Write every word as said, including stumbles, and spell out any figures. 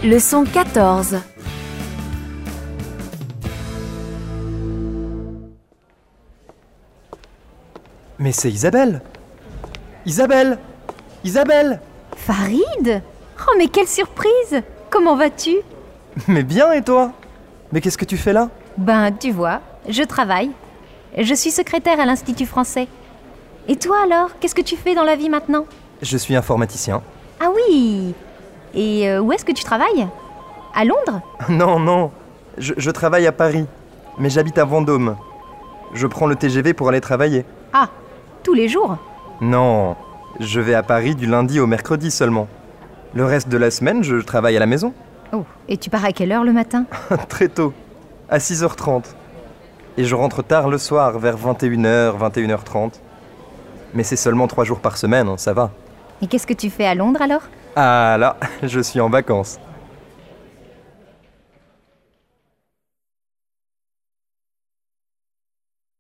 Leçon quatorze. Mais c'est Isabelle! Isabelle! Isabelle! Farid? Oh mais quelle surprise! Comment vas-tu? Mais bien, et toi? Mais qu'est-ce que tu fais là? Ben, tu vois, je travaille. Je suis secrétaire à l'Institut français. Et toi alors, qu'est-ce que tu fais dans la vie maintenant? Je suis informaticien. Ah oui! Et euh, où est-ce que tu travailles? À Londres? Non, non, je, je travaille à Paris, mais j'habite à Vendôme. Je prends le T G V pour aller travailler. Ah, tous les jours? Non, je vais à Paris du lundi au mercredi seulement. Le reste de la semaine, je travaille à la maison. Oh, et tu pars à quelle heure le matin? Très tôt, à six heures trente. Et je rentre tard le soir, vers vingt et une heures, vingt et une heures trente. Mais c'est seulement trois jours par semaine, ça va. Et qu'est-ce que tu fais à Londres alors? Ah là, je suis en vacances.